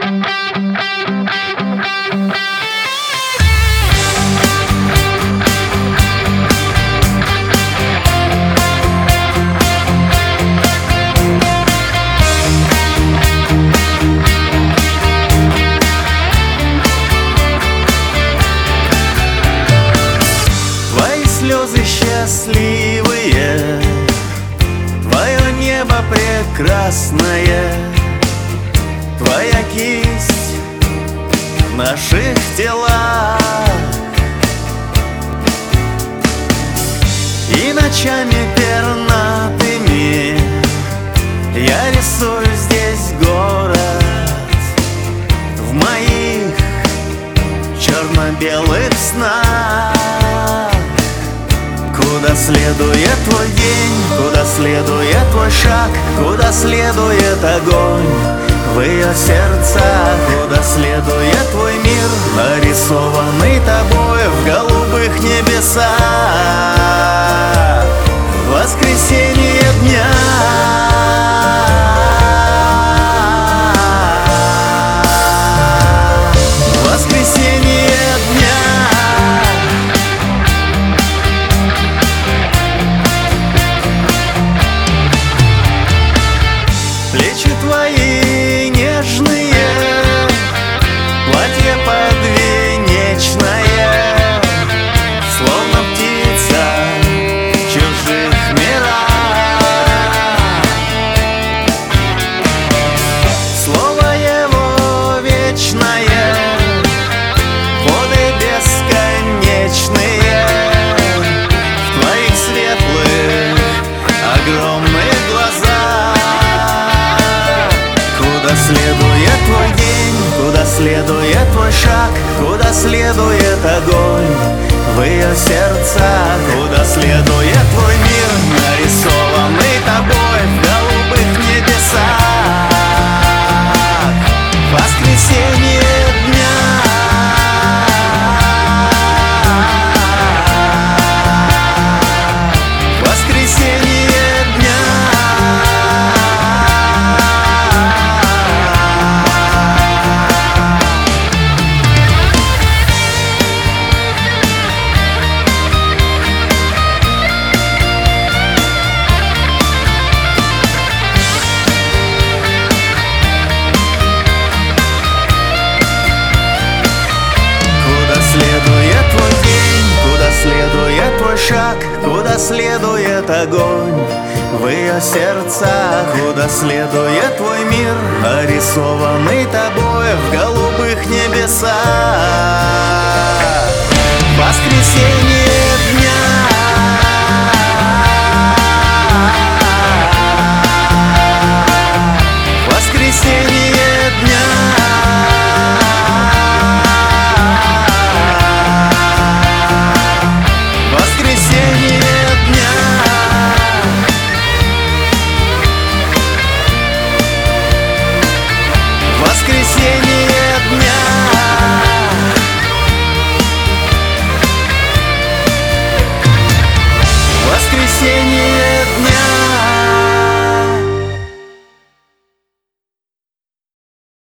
Слезы счастливые, твое небо прекрасное, твоя кисть в наших телах. И ночами пернатыми я рисую здесь город в моих черно-белых снах. Куда следует твой день, куда следует твой шаг, куда следует огонь в ее сердцах, куда следует твой мир, нарисованный тобой в голубых небесах. Воскресенье дня. Плечи твои нежные, платье подвенечное, словно птица в чужих мирах. Слово его вечное, воды бесконечные, в твоих светлых огромных глазах. Куда следует твой день, куда следует твой шаг, куда следует огонь в ее сердцах, куда следует твой мир, нарисованный тобой в голубых небесах. Воскресенье дня. Воскресенье дня. Следует твой шаг, куда следует огонь в ее сердцах, куда следует твой мир, нарисованный тобой в голубых небесах. Воскресенье дня. Воскресенье дня. Воскресенье.